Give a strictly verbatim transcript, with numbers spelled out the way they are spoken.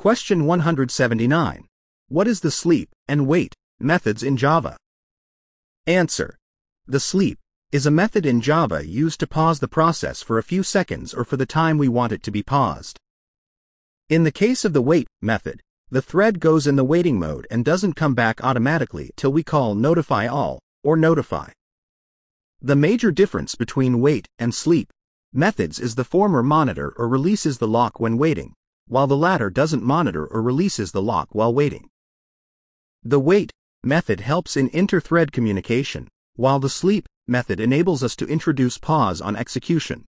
Question one hundred seventy-nine. What is the sleep and wait methods in Java? Answer. The sleep is a method in Java used to pause the process for a few seconds or for the time we want it to be paused. In the case of the wait method, the thread goes in the waiting mode and doesn't come back automatically till we call notify all or notify. The major difference between wait and sleep methods is the former monitor or releases the lock when waiting, while the latter doesn't monitor or releases the lock while waiting. The wait method helps in inter-thread communication, while the sleep method enables us to introduce pause on execution.